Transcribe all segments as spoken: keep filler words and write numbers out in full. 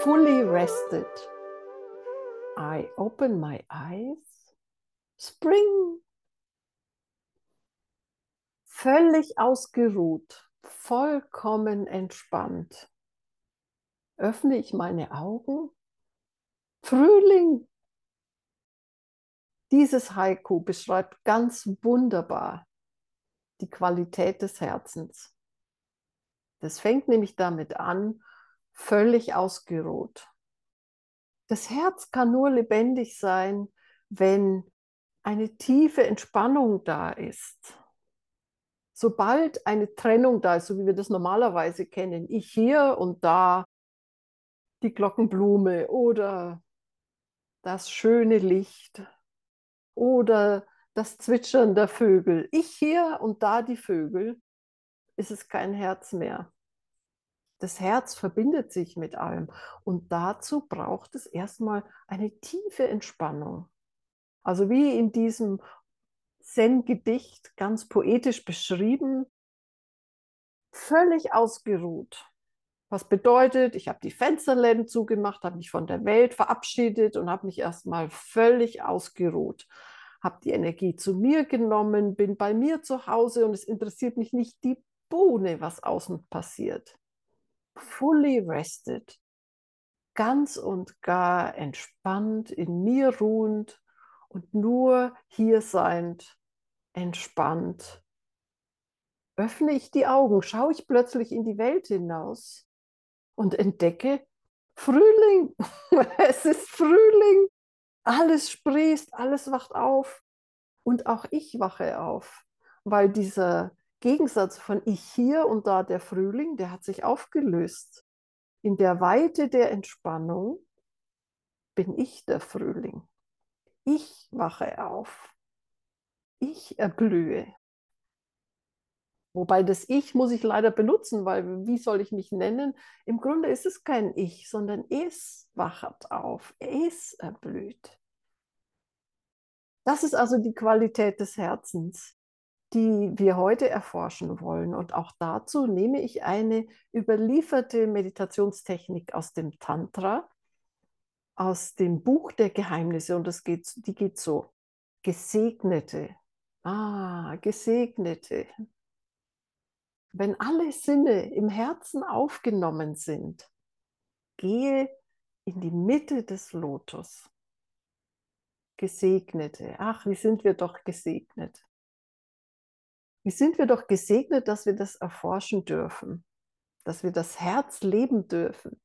fully rested. I open my eyes. Spring. Völlig ausgeruht, vollkommen entspannt. Öffne ich meine Augen. Frühling. Dieses Haiku beschreibt ganz wunderbar die Qualität des Herzens. Das fängt nämlich damit an, völlig ausgeruht. Das Herz kann nur lebendig sein, wenn eine tiefe Entspannung da ist. Sobald eine Trennung da ist, so wie wir das normalerweise kennen, ich hier und da die Glockenblume oder das schöne Licht oder das Zwitschern der Vögel, ich hier und da die Vögel, ist es kein Herz mehr. Das Herz verbindet sich mit allem und dazu braucht es erstmal eine tiefe Entspannung. Also wie in diesem Zen-Gedicht ganz poetisch beschrieben, völlig ausgeruht. Was bedeutet, ich habe die Fensterläden zugemacht, habe mich von der Welt verabschiedet und habe mich erstmal völlig ausgeruht. Habe die Energie zu mir genommen, bin bei mir zu Hause und es interessiert mich nicht die Bohne, was außen passiert. Fully rested, ganz und gar entspannt, in mir ruhend und nur hier seiend, entspannt. Öffne ich die Augen, schaue ich plötzlich in die Welt hinaus und entdecke Frühling. Es ist Frühling. Alles sprießt, alles wacht auf. Und auch ich wache auf, weil dieser Gegensatz von ich hier und da der Frühling, der hat sich aufgelöst. In der Weite der Entspannung bin ich der Frühling. Ich wache auf. Ich erblühe. Wobei das Ich muss ich leider benutzen, weil wie soll ich mich nennen? Im Grunde ist es kein Ich, sondern es wacht auf, es erblüht. Das ist also die Qualität des Herzens, die wir heute erforschen wollen. Und auch dazu nehme ich eine überlieferte Meditationstechnik aus dem Tantra, aus dem Buch der Geheimnisse. Und das geht, die geht so. Gesegnete. Ah, Gesegnete. Wenn alle Sinne im Herzen aufgenommen sind, gehe in die Mitte des Lotus. Gesegnete. Ach, wie sind wir doch gesegnet. Wie sind wir doch gesegnet, dass wir das erforschen dürfen, dass wir das Herz leben dürfen.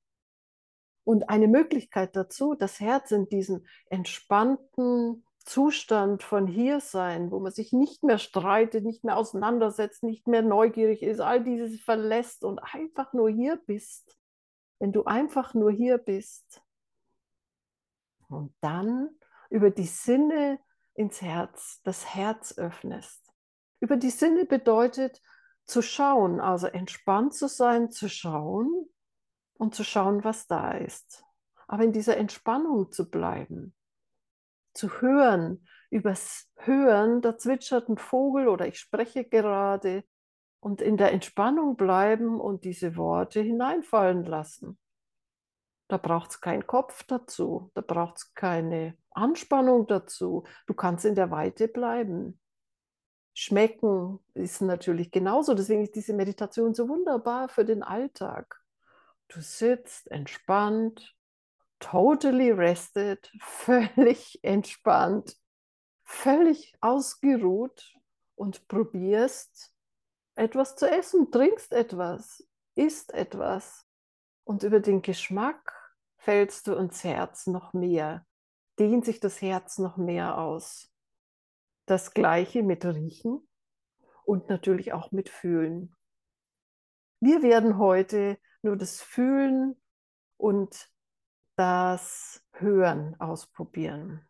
Und eine Möglichkeit dazu, das Herz in diesen entspannten Zustand von Hiersein, wo man sich nicht mehr streitet, nicht mehr auseinandersetzt, nicht mehr neugierig ist, all dieses verlässt und einfach nur hier bist. Wenn du einfach nur hier bist und dann über die Sinne ins Herz, das Herz öffnest. Über die Sinne bedeutet zu schauen, also entspannt zu sein, zu schauen und zu schauen, was da ist. Aber in dieser Entspannung zu bleiben, zu hören, übers Hören, da zwitschert ein Vogel oder ich spreche gerade und in der Entspannung bleiben und diese Worte hineinfallen lassen. Da braucht es keinen Kopf dazu, da braucht es keine Anspannung dazu. Du kannst in der Weite bleiben. Schmecken ist natürlich genauso, deswegen ist diese Meditation so wunderbar für den Alltag. Du sitzt entspannt, totally rested, völlig entspannt, völlig ausgeruht und probierst etwas zu essen, trinkst etwas, isst etwas. Und über den Geschmack fällst du ins Herz noch mehr, dehnt sich das Herz noch mehr aus. Das Gleiche mit Riechen und natürlich auch mit Fühlen. Wir werden heute nur das Fühlen und das Hören ausprobieren.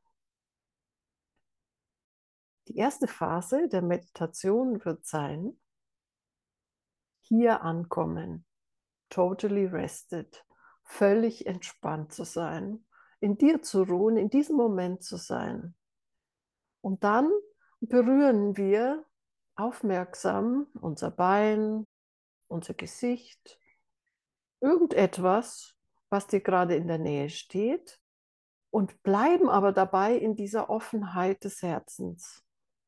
Die erste Phase der Meditation wird sein, hier ankommen, totally rested, völlig entspannt zu sein, in dir zu ruhen, in diesem Moment zu sein. Und dann berühren wir aufmerksam unser Bein, unser Gesicht, irgendetwas, was dir gerade in der Nähe steht und bleiben aber dabei in dieser Offenheit des Herzens.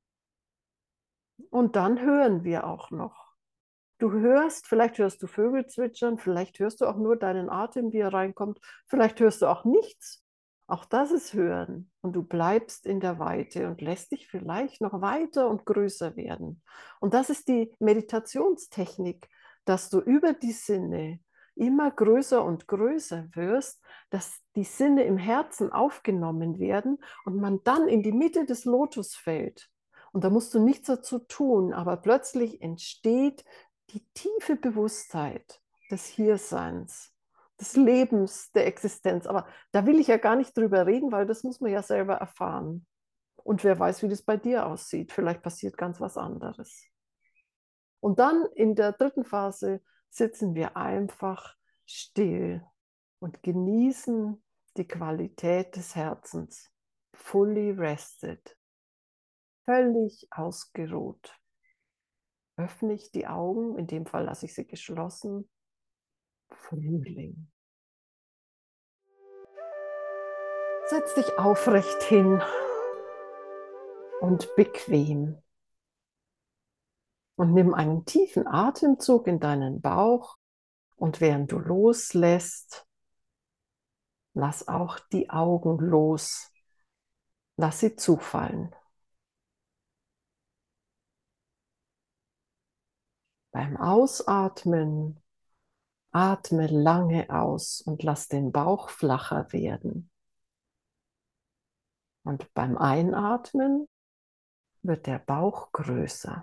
Und dann hören wir auch noch. Du hörst, vielleicht hörst du Vögel zwitschern, vielleicht hörst du auch nur deinen Atem, wie er reinkommt, vielleicht hörst du auch nichts. Auch das ist Hören. Und du bleibst in der Weite und lässt dich vielleicht noch weiter und größer werden. Und das ist die Meditationstechnik, dass du über die Sinne immer größer und größer wirst, dass die Sinne im Herzen aufgenommen werden und man dann in die Mitte des Lotus fällt. Und da musst du nichts dazu tun, aber plötzlich entsteht die tiefe Bewusstheit des Hierseins, des Lebens, der Existenz. Aber da will ich ja gar nicht drüber reden, weil das muss man ja selber erfahren. Und wer weiß, wie das bei dir aussieht. Vielleicht passiert ganz was anderes. Und dann in der dritten Phase sitzen wir einfach still und genießen die Qualität des Herzens. Fully rested, völlig ausgeruht. Öffne ich die Augen, in dem Fall lasse ich sie geschlossen. Frühling. Setz dich aufrecht hin und bequem und nimm einen tiefen Atemzug in deinen Bauch und während du loslässt, lass auch die Augen los. Lass sie zufallen. Beim Ausatmen atme lange aus und lass den Bauch flacher werden. Und beim Einatmen wird der Bauch größer.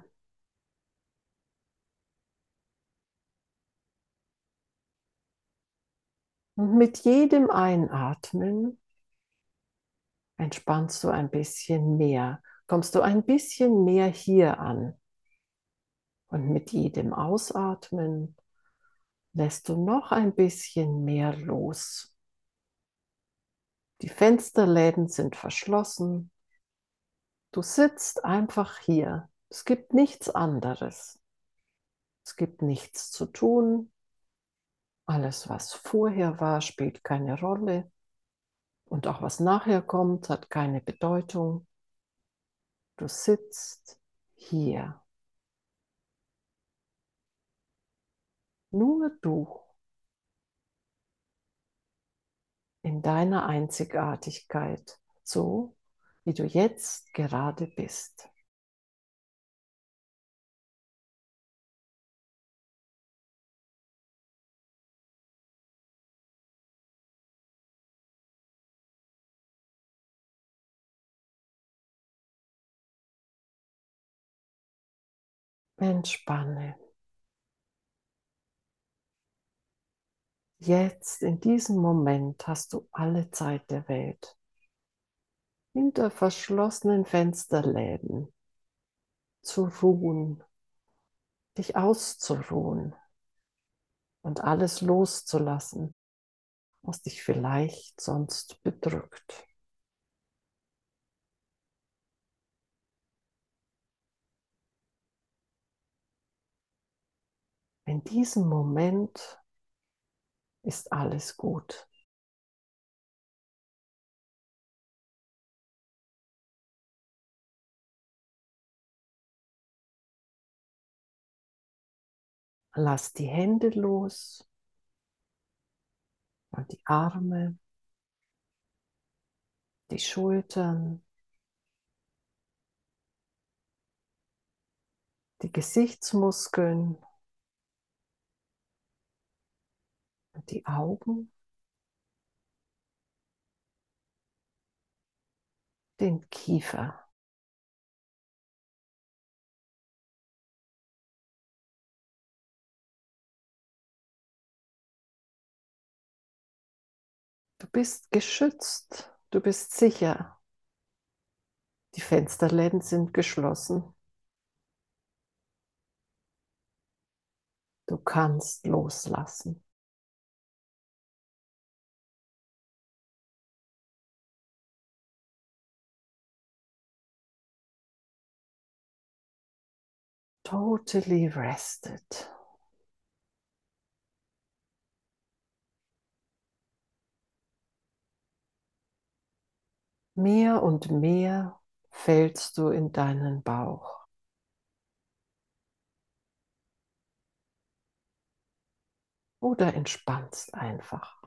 Und mit jedem Einatmen entspannst du ein bisschen mehr, kommst du ein bisschen mehr hier an. Und mit jedem Ausatmen lässt du noch ein bisschen mehr los. Die Fensterläden sind verschlossen. Du sitzt einfach hier. Es gibt nichts anderes. Es gibt nichts zu tun. Alles, was vorher war, spielt keine Rolle. Und auch was nachher kommt, hat keine Bedeutung. Du sitzt hier. Nur du in deiner Einzigartigkeit, so wie du jetzt gerade bist. Entspanne. Jetzt, in diesem Moment, hast du alle Zeit der Welt. Hinter verschlossenen Fensterläden zu ruhen, dich auszuruhen und alles loszulassen, was dich vielleicht sonst bedrückt. In diesem Moment ist alles gut. Lass die Hände los und die Arme, die Schultern, die Gesichtsmuskeln und die Augen, den Kiefer. Du bist geschützt, du bist sicher. Die Fensterläden sind geschlossen. Du kannst loslassen. Totally rested. Mehr und mehr fällst du in deinen Bauch. Oder entspannst einfach.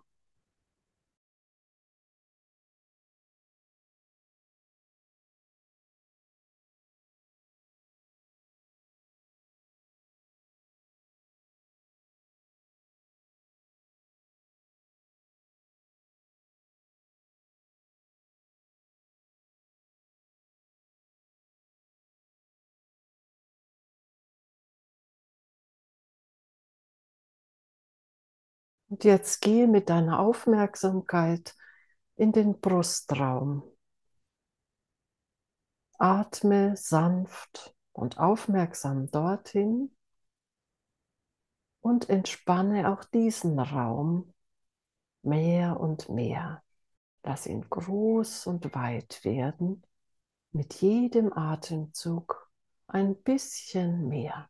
Und jetzt gehe mit deiner Aufmerksamkeit in den Brustraum. Atme sanft und aufmerksam dorthin und entspanne auch diesen Raum mehr und mehr. Lass ihn groß und weit werden, mit jedem Atemzug ein bisschen mehr.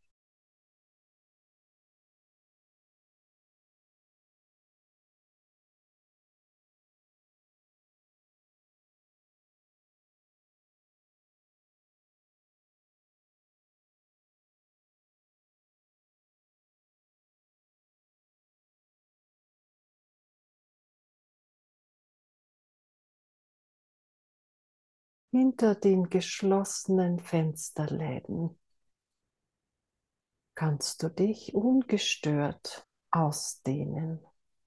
Hinter den geschlossenen Fensterläden kannst du dich ungestört ausdehnen,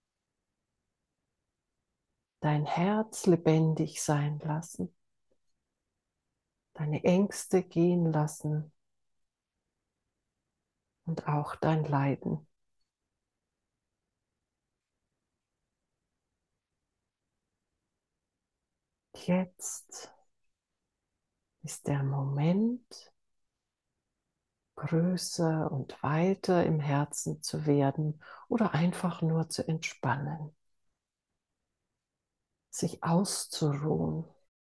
dein Herz lebendig sein lassen, deine Ängste gehen lassen und auch dein Leiden. Jetzt ist der Moment, größer und weiter im Herzen zu werden oder einfach nur zu entspannen, sich auszuruhen.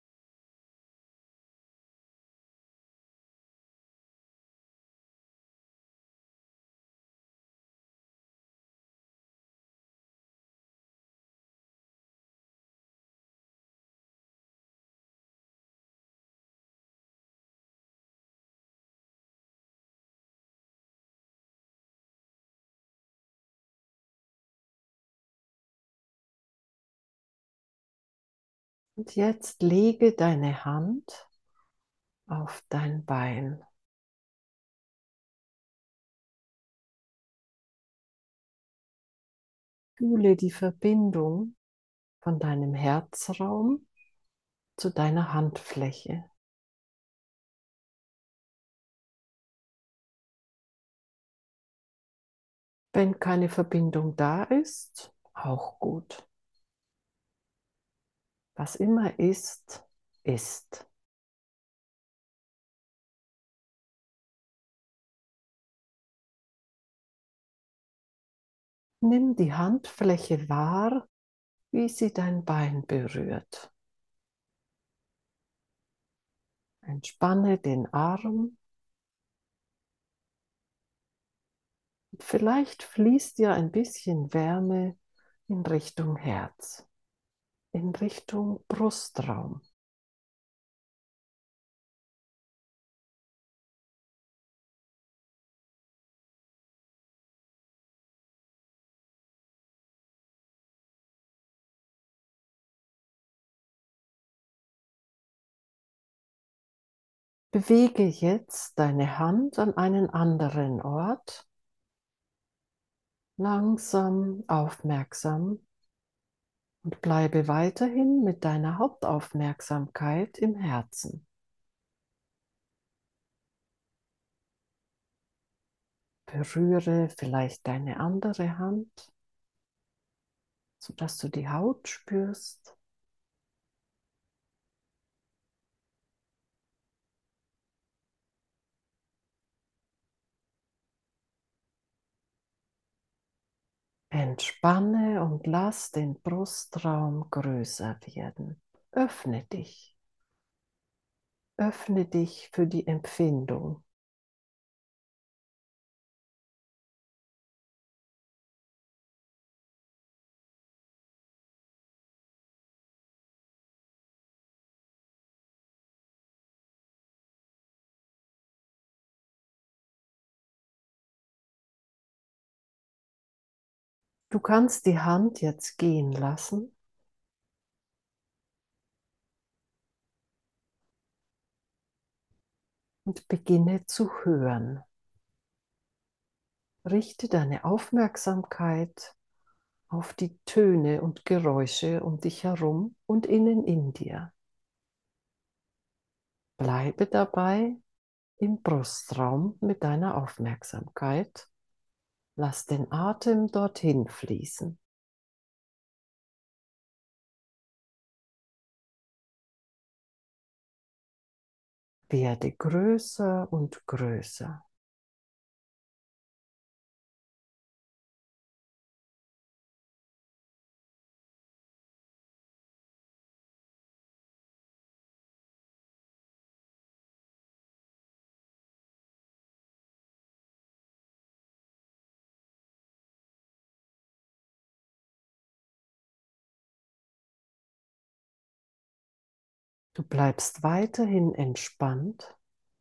Und jetzt lege deine Hand auf dein Bein. Fühle die Verbindung von deinem Herzraum zu deiner Handfläche. Wenn keine Verbindung da ist, auch gut. Was immer ist, ist. Nimm die Handfläche wahr, wie sie dein Bein berührt. Entspanne den Arm. Vielleicht fließt dir ein bisschen Wärme in Richtung Herz, in Richtung Brustraum. Bewege jetzt deine Hand an einen anderen Ort, langsam, aufmerksam und bleibe weiterhin mit deiner Hauptaufmerksamkeit im Herzen. Berühre vielleicht deine andere Hand, sodass du die Haut spürst. Entspanne und lass den Brustraum größer werden. Öffne dich. Öffne dich für die Empfindung. Du kannst die Hand jetzt gehen lassen und beginne zu hören. Richte deine Aufmerksamkeit auf die Töne und Geräusche um dich herum und innen in dir. Bleibe dabei im Brustraum mit deiner Aufmerksamkeit. Lass den Atem dorthin fließen. Werde größer und größer. Du bleibst weiterhin entspannt.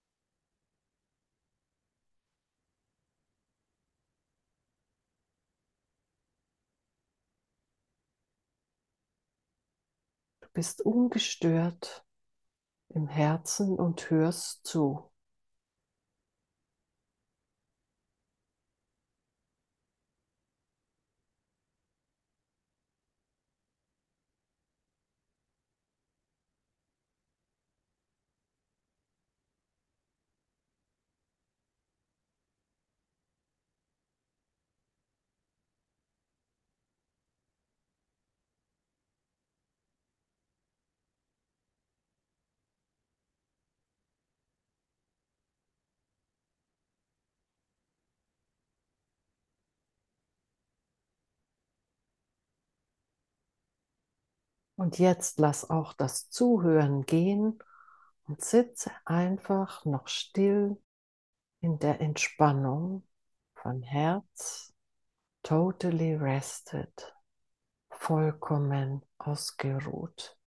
Du bist ungestört im Herzen und hörst zu. Und jetzt lass auch das Zuhören gehen und sitze einfach noch still in der Entspannung von Herz, totally rested, vollkommen ausgeruht.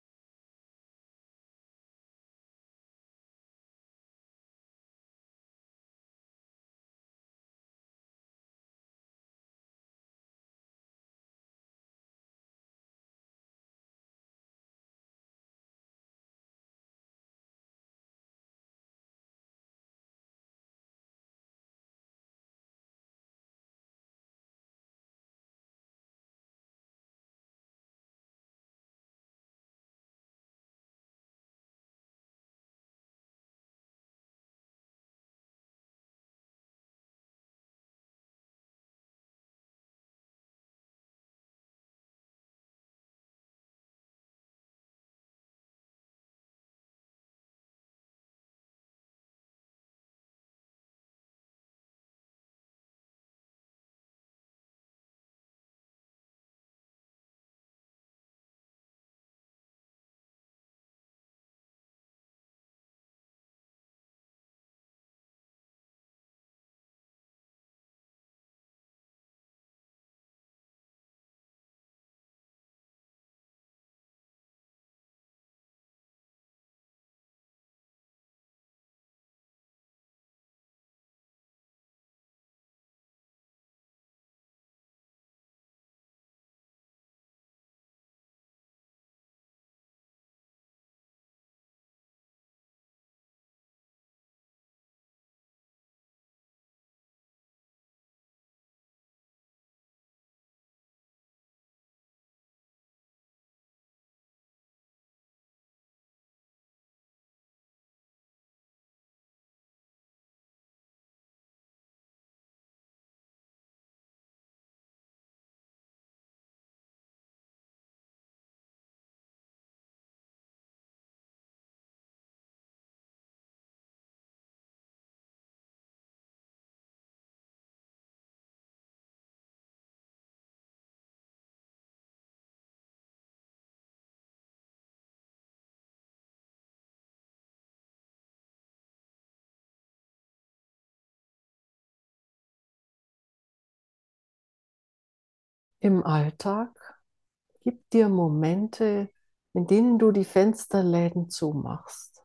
Im Alltag gib dir Momente, in denen du die Fensterläden zumachst.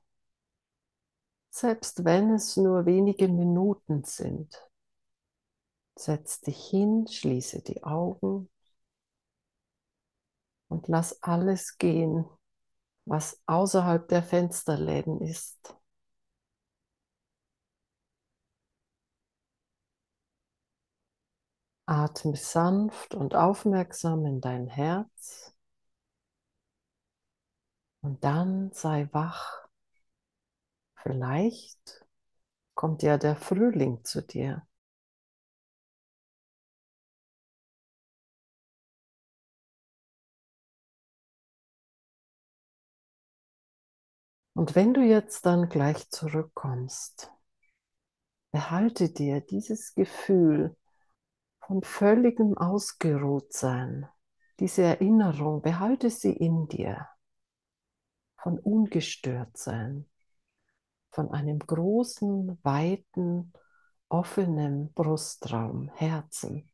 Selbst wenn es nur wenige Minuten sind. Setz dich hin, schließe die Augen Und lass alles gehen, was außerhalb der Fensterläden ist. Atme sanft und aufmerksam in dein Herz und dann sei wach. Vielleicht kommt ja der Frühling zu dir. Und wenn du jetzt dann gleich zurückkommst, behalte dir dieses Gefühl von völligem Ausgeruhtsein, diese Erinnerung, behalte sie in dir, von Ungestörtsein, von einem großen, weiten, offenen Brustraum, Herzen.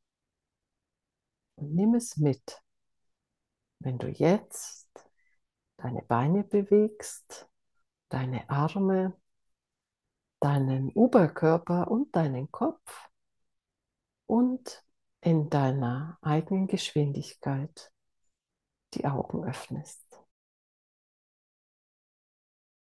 Und nimm es mit, wenn du jetzt deine Beine bewegst, deine Arme, deinen Oberkörper und deinen Kopf und in deiner eigenen Geschwindigkeit die Augen öffnest.